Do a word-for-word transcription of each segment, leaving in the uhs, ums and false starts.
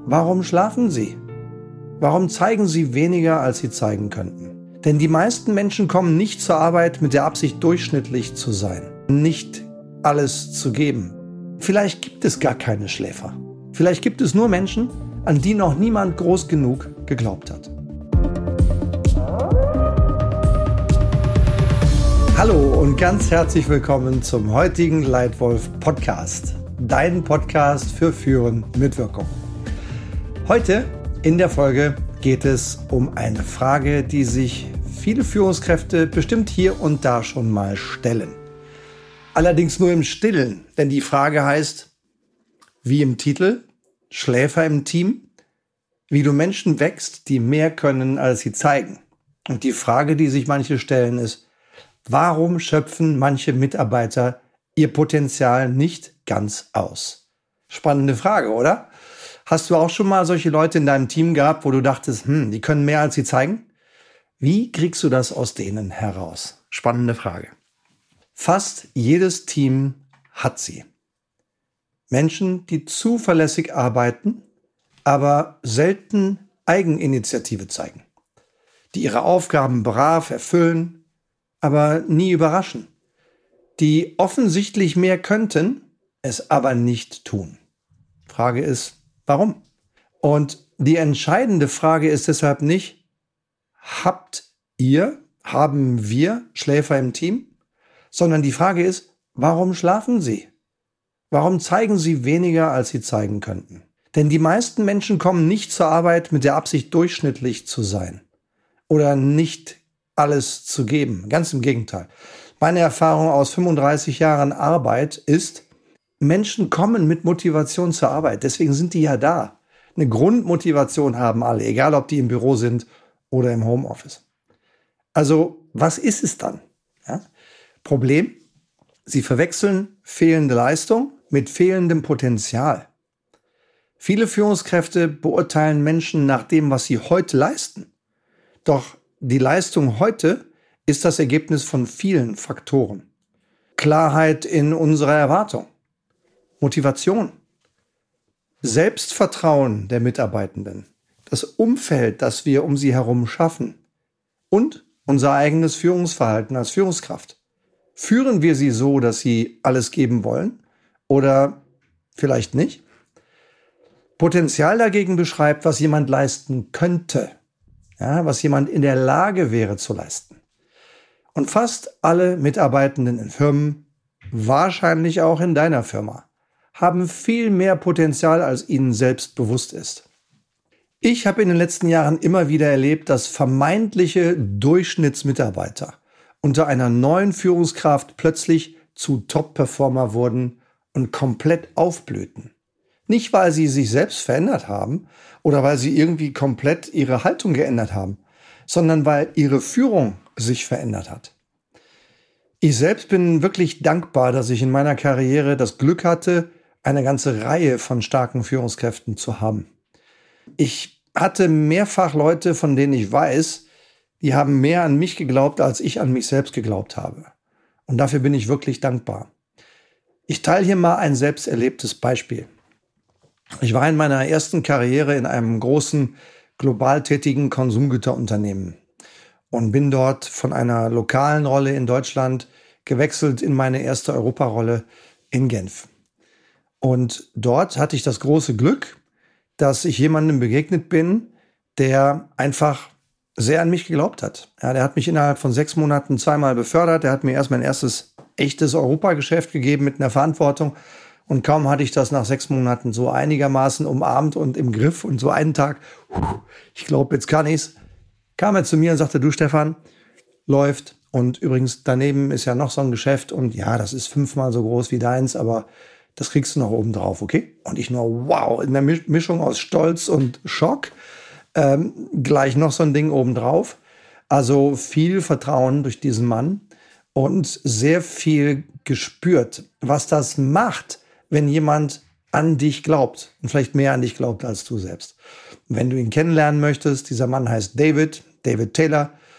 Warum schlafen Sie? Warum zeigen Sie weniger, als Sie zeigen könnten? Denn die meisten Menschen kommen nicht zur Arbeit mit der Absicht, durchschnittlich zu sein, nicht alles zu geben. Vielleicht gibt es gar keine Schläfer. Vielleicht gibt es nur Menschen, an die noch niemand groß genug geglaubt hat. Hallo und ganz herzlich willkommen zum heutigen Leitwolf Podcast. Dein Podcast für Führen mit Wirkung. Heute in der Folge geht es um eine Frage, die sich viele Führungskräfte bestimmt hier und da schon mal stellen. Allerdings nur im Stillen, denn die Frage heißt, wie im Titel, Schläfer im Team, wie du Menschen wächst, die mehr können, als sie zeigen. Und die Frage, die sich manche stellen, ist, warum schöpfen manche Mitarbeiter ihr Potenzial nicht ganz aus? Spannende Frage, oder? Hast du auch schon mal solche Leute in deinem Team gehabt, wo du dachtest, hm, die können mehr, als sie zeigen? Wie kriegst du das aus denen heraus? Spannende Frage. Fast jedes Team hat sie. Menschen, die zuverlässig arbeiten, aber selten Eigeninitiative zeigen. Die ihre Aufgaben brav erfüllen, aber nie überraschen. Die offensichtlich mehr könnten, es aber nicht tun. Frage ist, warum? Und die entscheidende Frage ist deshalb nicht, habt ihr, haben wir Schläfer im Team? Sondern die Frage ist, warum schlafen sie? Warum zeigen sie weniger, als sie zeigen könnten? Denn die meisten Menschen kommen nicht zur Arbeit mit der Absicht, durchschnittlich zu sein oder nicht alles zu geben. Ganz im Gegenteil. Meine Erfahrung aus fünfunddreißig Jahren Arbeit ist, Menschen kommen mit Motivation zur Arbeit. Deswegen sind die ja da. Eine Grundmotivation haben alle, egal ob die im Büro sind oder im Homeoffice. Also, was ist es dann? Ja? Problem, sie verwechseln fehlende Leistung mit fehlendem Potenzial. Viele Führungskräfte beurteilen Menschen nach dem, was sie heute leisten. Doch die Leistung heute ist das Ergebnis von vielen Faktoren. Klarheit in unserer Erwartung, Motivation, Selbstvertrauen der Mitarbeitenden, das Umfeld, das wir um sie herum schaffen und unser eigenes Führungsverhalten als Führungskraft. Führen wir sie so, dass sie alles geben wollen oder vielleicht nicht? Potenzial dagegen beschreibt, was jemand leisten könnte. Ja, was jemand in der Lage wäre zu leisten. Und fast alle Mitarbeitenden in Firmen, wahrscheinlich auch in deiner Firma, haben viel mehr Potenzial, als ihnen selbst bewusst ist. Ich habe in den letzten Jahren immer wieder erlebt, dass vermeintliche Durchschnittsmitarbeiter unter einer neuen Führungskraft plötzlich zu Top-Performer wurden und komplett aufblühten. Nicht, weil sie sich selbst verändert haben oder weil sie irgendwie komplett ihre Haltung geändert haben, sondern weil ihre Führung sich verändert hat. Ich selbst bin wirklich dankbar, dass ich in meiner Karriere das Glück hatte, eine ganze Reihe von starken Führungskräften zu haben. Ich hatte mehrfach Leute, von denen ich weiß, die haben mehr an mich geglaubt, als ich an mich selbst geglaubt habe. Und dafür bin ich wirklich dankbar. Ich teile hier mal ein selbst erlebtes Beispiel. Ich war in meiner ersten Karriere in einem großen, global tätigen Konsumgüterunternehmen und bin dort von einer lokalen Rolle in Deutschland gewechselt in meine erste Europarolle in Genf. Und dort hatte ich das große Glück, dass ich jemandem begegnet bin, der einfach sehr an mich geglaubt hat. Ja, der hat mich innerhalb von sechs Monaten zweimal befördert. Der hat mir erst mein erstes echtes Europageschäft gegeben mit einer Verantwortung. Und kaum hatte ich das nach sechs Monaten so einigermaßen umarmt und im Griff und so einen Tag, ich glaube, jetzt kann ich's, kam er zu mir und sagte, du Stefan, läuft. Und übrigens, daneben ist ja noch so ein Geschäft und ja, das ist fünfmal so groß wie deins, aber das kriegst du noch oben drauf, okay? Und ich nur, wow, in der Mischung aus Stolz und Schock, ähm, gleich noch so ein Ding oben drauf. Also viel Vertrauen durch diesen Mann und sehr viel gespürt, was das macht, wenn jemand an dich glaubt und vielleicht mehr an dich glaubt als du selbst. Und wenn du ihn kennenlernen möchtest, dieser Mann heißt David, David Taylor,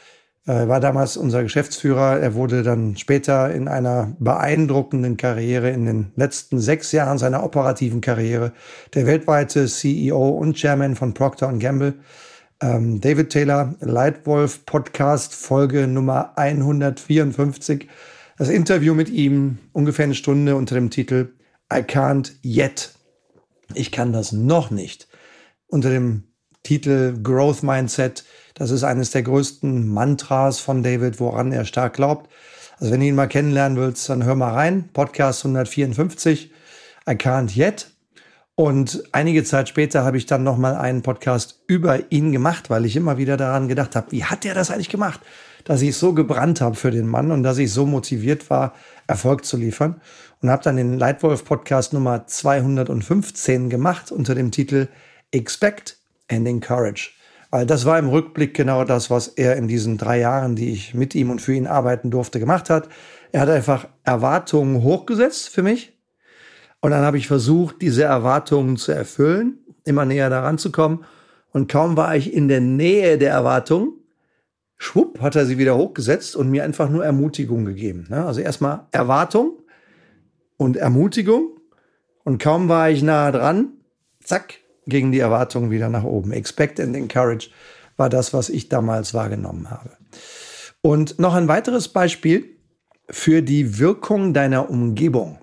Er war damals unser Geschäftsführer. Er wurde dann später in einer beeindruckenden Karriere, in den letzten sechs Jahren seiner operativen Karriere, der weltweite C E O und Chairman von Procter und Gamble. Ähm, David Taylor, Leitwolf Podcast, Folge Nummer hundertvierundfünfzig. Das Interview mit ihm, ungefähr eine Stunde unter dem Titel I can't yet. Ich kann das noch nicht. Unter dem Titel Growth Mindset. Das ist eines der größten Mantras von David, woran er stark glaubt. Also wenn du ihn mal kennenlernen willst, dann hör mal rein. Podcast hundertvierundfünfzig, I can't yet. Und einige Zeit später habe ich dann nochmal einen Podcast über ihn gemacht, weil ich immer wieder daran gedacht habe, wie hat er das eigentlich gemacht? Dass ich so gebrannt habe für den Mann und dass ich so motiviert war, Erfolg zu liefern. Und habe dann den Leitwolf-Podcast Nummer zweihundertfünfzehn gemacht unter dem Titel Expect and Encourage. Weil das war im Rückblick genau das, was er in diesen drei Jahren, die ich mit ihm und für ihn arbeiten durfte, gemacht hat. Er hat einfach Erwartungen hochgesetzt für mich. Und dann habe ich versucht, diese Erwartungen zu erfüllen, immer näher daran zu kommen. Und kaum war ich in der Nähe der Erwartung, schwupp, hat er sie wieder hochgesetzt und mir einfach nur Ermutigung gegeben. Also erstmal Erwartung und Ermutigung. Und kaum war ich nah dran, zack, gingen die Erwartungen wieder nach oben. Expect and Encourage war das, was ich damals wahrgenommen habe. Und noch ein weiteres Beispiel für die Wirkung deiner Umgebung.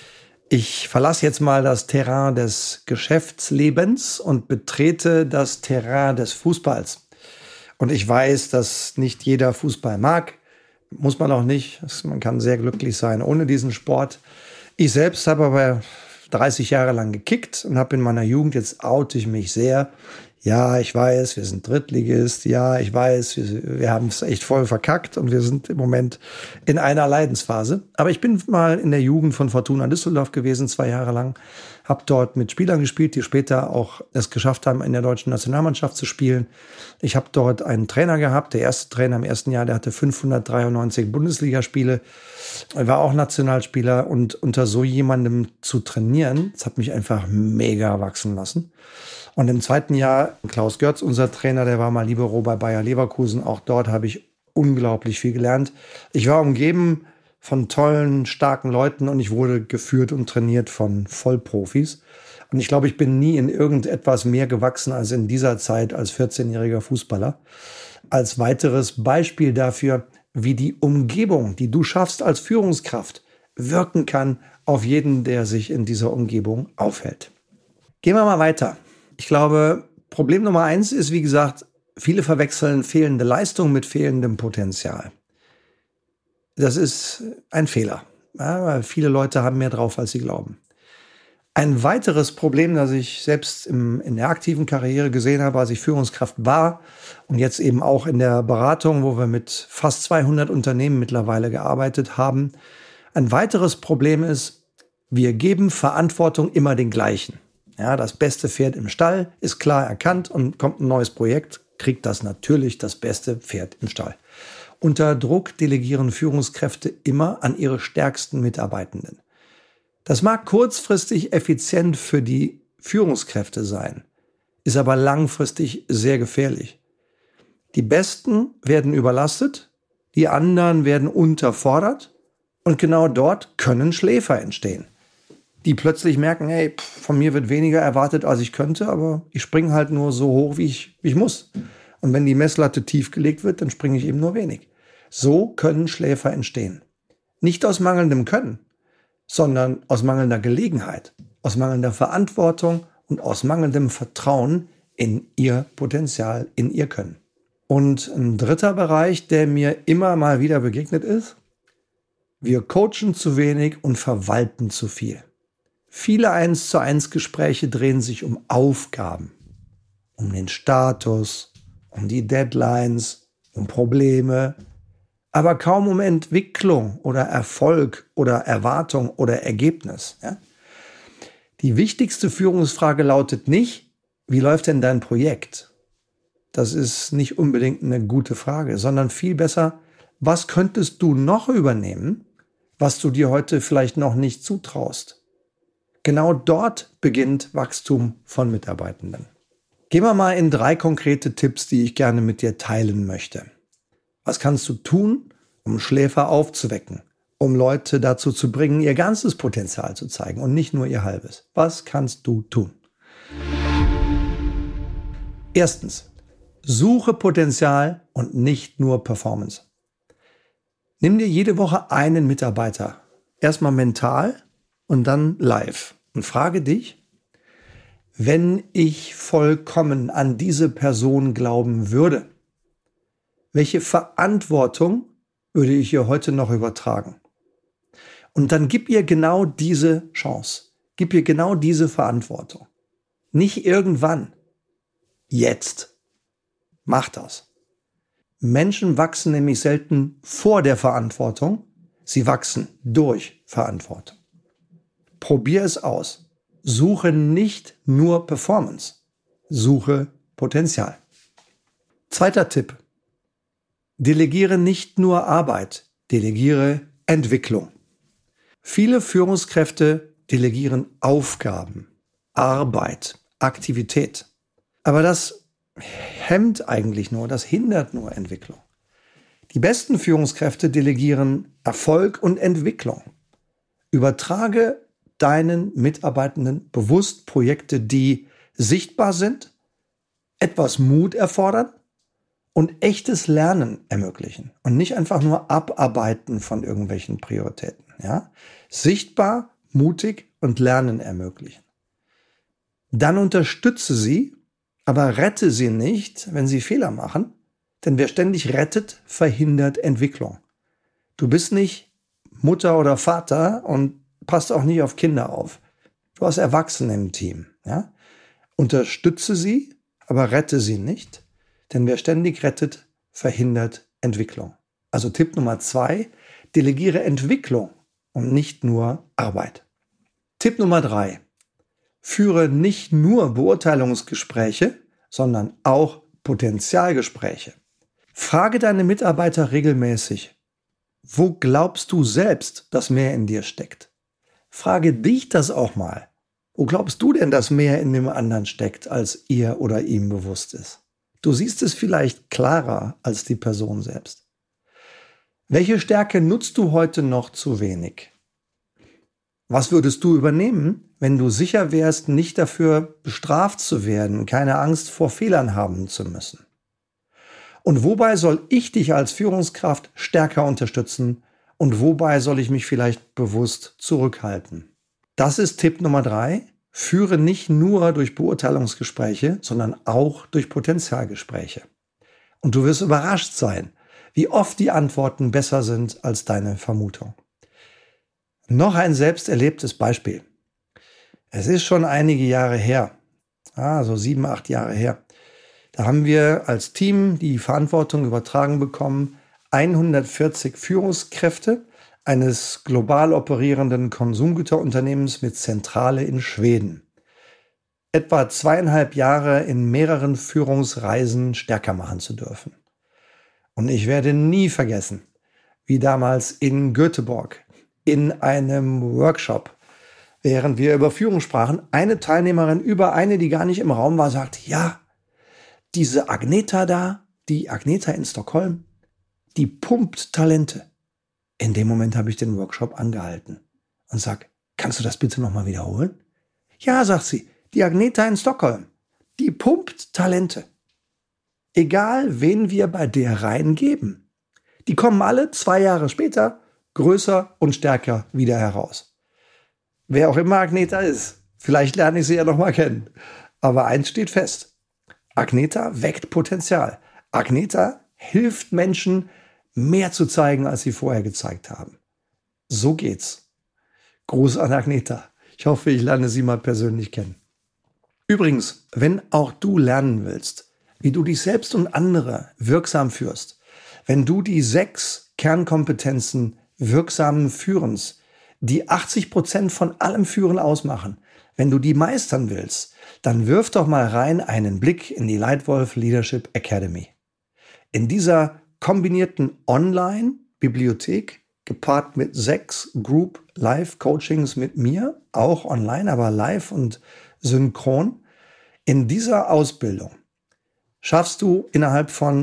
Ich verlasse jetzt mal das Terrain des Geschäftslebens und betrete das Terrain des Fußballs. Und ich weiß, dass nicht jeder Fußball mag. Muss man auch nicht. Man kann sehr glücklich sein ohne diesen Sport. Ich selbst habe aber dreißig Jahre lang gekickt und habe in meiner Jugend, jetzt oute ich mich sehr. Ja, ich weiß, wir sind Drittligist. Ja, ich weiß, wir, wir haben es echt voll verkackt und wir sind im Moment in einer Leidensphase. Aber ich bin mal in der Jugend von Fortuna Düsseldorf gewesen, zwei Jahre lang. Habe dort mit Spielern gespielt, die später auch es geschafft haben, in der deutschen Nationalmannschaft zu spielen. Ich habe dort einen Trainer gehabt. Der erste Trainer im ersten Jahr, der hatte fünfhundertdreiundneunzig Bundesligaspiele. Er war auch Nationalspieler und unter so jemandem zu trainieren, das hat mich einfach mega wachsen lassen. Und im zweiten Jahr, Klaus Görz, unser Trainer, der war mal Libero bei Bayer Leverkusen. Auch dort habe ich unglaublich viel gelernt. Ich war umgeben von tollen, starken Leuten und ich wurde geführt und trainiert von Vollprofis. Und ich glaube, ich bin nie in irgendetwas mehr gewachsen als in dieser Zeit als vierzehnjähriger Fußballer. Als weiteres Beispiel dafür, wie die Umgebung, die du schaffst als Führungskraft, wirken kann auf jeden, der sich in dieser Umgebung aufhält. Gehen wir mal weiter. Ich glaube, Problem Nummer eins ist, wie gesagt, viele verwechseln fehlende Leistung mit fehlendem Potenzial. Das ist ein Fehler, ja, weil viele Leute haben mehr drauf, als sie glauben. Ein weiteres Problem, das ich selbst im, in der aktiven Karriere gesehen habe, als ich Führungskraft war und jetzt eben auch in der Beratung, wo wir mit fast zweihundert Unternehmen mittlerweile gearbeitet haben. Ein weiteres Problem ist, wir geben Verantwortung immer den gleichen. Ja, das beste Pferd im Stall ist klar erkannt und kommt ein neues Projekt, kriegt das natürlich das beste Pferd im Stall. Unter Druck delegieren Führungskräfte immer an ihre stärksten Mitarbeitenden. Das mag kurzfristig effizient für die Führungskräfte sein, ist aber langfristig sehr gefährlich. Die Besten werden überlastet, die anderen werden unterfordert und genau dort können Schläfer entstehen. Die plötzlich merken, hey, von mir wird weniger erwartet, als ich könnte, aber ich springe halt nur so hoch, wie ich, wie ich muss. Und wenn die Messlatte tief gelegt wird, dann springe ich eben nur wenig. So können Schläfer entstehen. Nicht aus mangelndem Können, sondern aus mangelnder Gelegenheit, aus mangelnder Verantwortung und aus mangelndem Vertrauen in ihr Potenzial, in ihr Können. Und ein dritter Bereich, der mir immer mal wieder begegnet ist, wir coachen zu wenig und verwalten zu viel. Viele eins zu eins Gespräche drehen sich um Aufgaben, um den Status, um die Deadlines, um Probleme, aber kaum um Entwicklung oder Erfolg oder Erwartung oder Ergebnis. Ja? Die wichtigste Führungsfrage lautet nicht, wie läuft denn dein Projekt? Das ist nicht unbedingt eine gute Frage, sondern viel besser, was könntest du noch übernehmen, was du dir heute vielleicht noch nicht zutraust? Genau dort beginnt Wachstum von Mitarbeitenden. Gehen wir mal in drei konkrete Tipps, die ich gerne mit dir teilen möchte. Was kannst du tun, um Schläfer aufzuwecken, um Leute dazu zu bringen, ihr ganzes Potenzial zu zeigen und nicht nur ihr halbes? Was kannst du tun? Erstens, suche Potenzial und nicht nur Performance. Nimm dir jede Woche einen Mitarbeiter, erstmal mental und dann live, und frage dich: Wenn ich vollkommen an diese Person glauben würde, welche Verantwortung würde ich ihr heute noch übertragen? Und dann gib ihr genau diese Chance, gib ihr genau diese Verantwortung. Nicht irgendwann, jetzt. Mach das. Menschen wachsen nämlich selten vor der Verantwortung, sie wachsen durch Verantwortung. Probier es aus. Suche nicht nur Performance, suche Potenzial. Zweiter Tipp: Delegiere nicht nur Arbeit, delegiere Entwicklung. Viele Führungskräfte delegieren Aufgaben, Arbeit, Aktivität. Aber das hemmt eigentlich nur, das hindert nur Entwicklung. Die besten Führungskräfte delegieren Erfolg und Entwicklung. Übertrage deinen Mitarbeitenden bewusst Projekte, die sichtbar sind, etwas Mut erfordern und echtes Lernen ermöglichen und nicht einfach nur Abarbeiten von irgendwelchen Prioritäten. Ja? Sichtbar, mutig und Lernen ermöglichen. Dann unterstütze sie, aber rette sie nicht, wenn sie Fehler machen, denn wer ständig rettet, verhindert Entwicklung. Du bist nicht Mutter oder Vater und passt auch nicht auf Kinder auf. Du hast Erwachsene im Team. Ja? Unterstütze sie, aber rette sie nicht, denn wer ständig rettet, verhindert Entwicklung. Also Tipp Nummer zwei: Delegiere Entwicklung und nicht nur Arbeit. Tipp Nummer drei: Führe nicht nur Beurteilungsgespräche, sondern auch Potenzialgespräche. Frage deine Mitarbeiter regelmäßig: Wo glaubst du selbst, dass mehr in dir steckt? Frage dich das auch mal. Wo glaubst du denn, dass mehr in dem anderen steckt, als ihr oder ihm bewusst ist? Du siehst es vielleicht klarer als die Person selbst. Welche Stärke nutzt du heute noch zu wenig? Was würdest du übernehmen, wenn du sicher wärst, nicht dafür bestraft zu werden, keine Angst vor Fehlern haben zu müssen? Und wobei soll ich dich als Führungskraft stärker unterstützen und wobei soll ich mich vielleicht bewusst zurückhalten? Das ist Tipp Nummer drei. Führe nicht nur durch Beurteilungsgespräche, sondern auch durch Potenzialgespräche. Und du wirst überrascht sein, wie oft die Antworten besser sind als deine Vermutung. Noch ein selbst erlebtes Beispiel. Es ist schon einige Jahre her, ah, so sieben, acht Jahre her. Da haben wir als Team die Verantwortung übertragen bekommen, hundertvierzig Führungskräfte eines global operierenden Konsumgüterunternehmens mit Zentrale in Schweden. Etwa zweieinhalb Jahre in mehreren Führungsreisen stärker machen zu dürfen. Und ich werde nie vergessen, wie damals in Göteborg in einem Workshop, während wir über Führung sprachen, eine Teilnehmerin über eine, die gar nicht im Raum war, sagt: Ja, diese Agneta da, die Agneta in Stockholm, die pumpt Talente. In dem Moment habe ich den Workshop angehalten und sag: Kannst du das bitte nochmal wiederholen? Ja, sagt sie, die Agneta in Stockholm, die pumpt Talente. Egal, wen wir bei der reingeben. Die kommen alle zwei Jahre später größer und stärker wieder heraus. Wer auch immer Agneta ist, vielleicht lerne ich sie ja nochmal kennen. Aber eins steht fest: Agneta weckt Potenzial. Agneta hilft Menschen, mehr zu zeigen, als sie vorher gezeigt haben. So geht's. Gruß an Agneta. Ich hoffe, ich lerne sie mal persönlich kennen. Übrigens, wenn auch du lernen willst, wie du dich selbst und andere wirksam führst, wenn du die sechs Kernkompetenzen wirksamen Führens, die achtzig Prozent von allem Führen ausmachen, wenn du die meistern willst, dann wirf doch mal rein einen Blick in die Leitwolf Leadership Academy. In dieser kombinierten Online-Bibliothek, gepaart mit sechs Group-Live-Coachings mit mir, auch online, aber live und synchron. In dieser Ausbildung schaffst du innerhalb von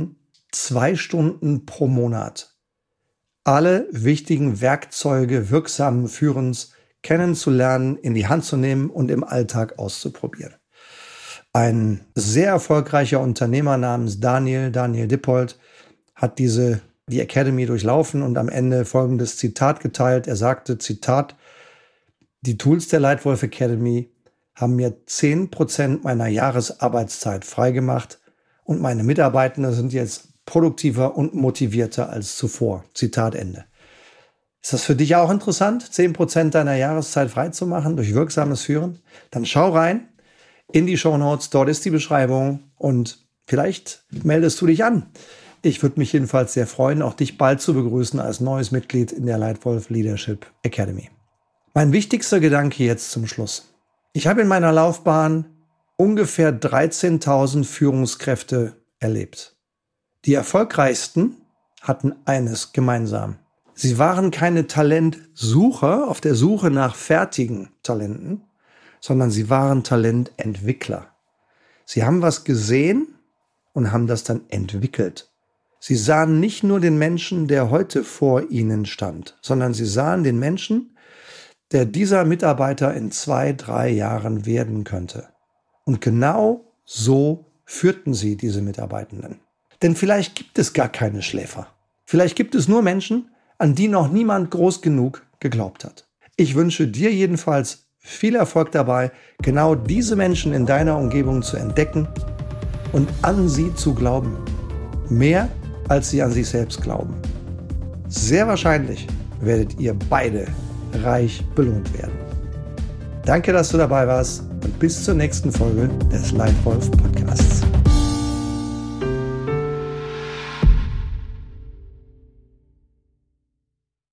zwei Stunden pro Monat alle wichtigen Werkzeuge wirksamen Führens kennenzulernen, in die Hand zu nehmen und im Alltag auszuprobieren. Ein sehr erfolgreicher Unternehmer namens Daniel, Daniel Dippold, hat diese, die Academy durchlaufen und am Ende folgendes Zitat geteilt. Er sagte, Zitat, die Tools der Lightwolf Academy haben mir zehn Prozent meiner Jahresarbeitszeit freigemacht und meine Mitarbeitenden sind jetzt produktiver und motivierter als zuvor. Zitat Ende. Ist das für dich auch interessant, zehn Prozent deiner Jahreszeit freizumachen durch wirksames Führen? Dann schau rein in die Shownotes, dort ist die Beschreibung und vielleicht meldest du dich an. Ich würde mich jedenfalls sehr freuen, auch dich bald zu begrüßen als neues Mitglied in der Lightwolf Leadership Academy. Mein wichtigster Gedanke jetzt zum Schluss. Ich habe in meiner Laufbahn ungefähr dreizehntausend Führungskräfte erlebt. Die erfolgreichsten hatten eines gemeinsam. Sie waren keine Talentsucher auf der Suche nach fertigen Talenten, sondern sie waren Talententwickler. Sie haben was gesehen und haben das dann entwickelt. Sie sahen nicht nur den Menschen, der heute vor ihnen stand, sondern sie sahen den Menschen, der dieser Mitarbeiter in zwei, drei Jahren werden könnte. Und genau so führten sie diese Mitarbeitenden. Denn vielleicht gibt es gar keine Schläfer. Vielleicht gibt es nur Menschen, an die noch niemand groß genug geglaubt hat. Ich wünsche dir jedenfalls viel Erfolg dabei, genau diese Menschen in deiner Umgebung zu entdecken und an sie zu glauben. Mehr, als sie an sich selbst glauben. Sehr wahrscheinlich werdet ihr beide reich belohnt werden. Danke, dass du dabei warst und bis zur nächsten Folge des Lightwolf Podcasts.